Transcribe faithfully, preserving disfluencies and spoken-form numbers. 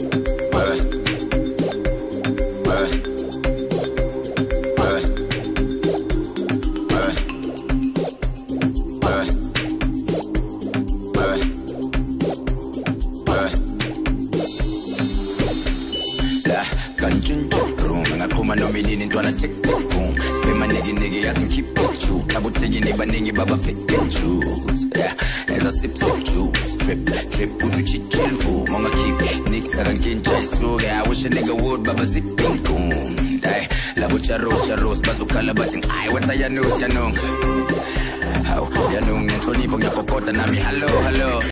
Nomini ntwana tick tick boom. Spin my nigga nigga, I can keep it true. Double taking it, but nigga baba pick and choose. Yeah, as I sip sip juice, trip trip, uzu chill chill fool. Mama keep nicks I can get jai so. Yeah, I wish a nigga would baba zip pink boom. Die, la bucha rose rose, bazooka la batting. I what's a ya know ya know. How ya know? Ntoni pong ya popota na mi hello hello.